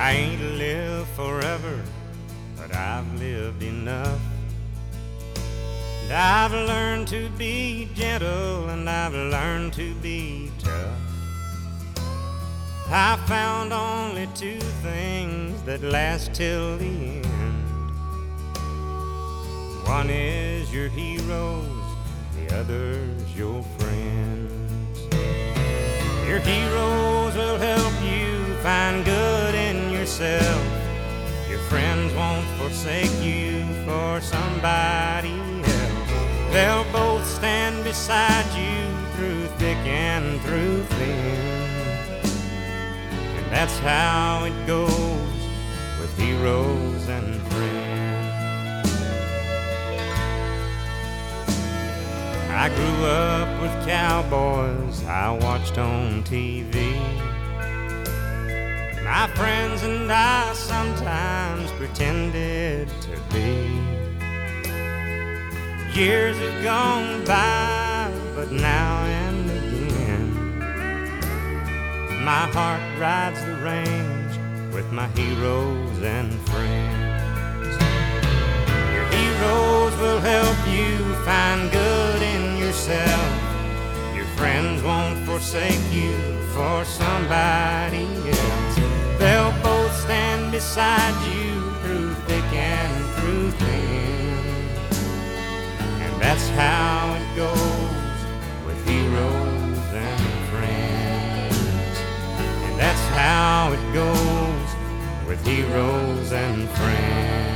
I ain't lived forever, but I've lived enough. And I've learned to be gentle, and I've learned to be tough. I found only two things that last till the end. One is your heroes, the other's your friends. Your heroes will help you find good in yourself. Your friends won't forsake you for somebody else. They'll both stand beside you through thick and through thin. And that's how it goes with heroes and friends. I grew up with cowboys I watched on TV. My friends and I sometimes pretended to be. Years have gone by, but now and again my heart rides the range with my heroes and friends. Your heroes will help you find good in yourself. Your friends won't forsake you for somebody else. They'll both stand beside you through thick and through thin. And that's how it goes with heroes and friends. And that's how it goes with heroes and friends.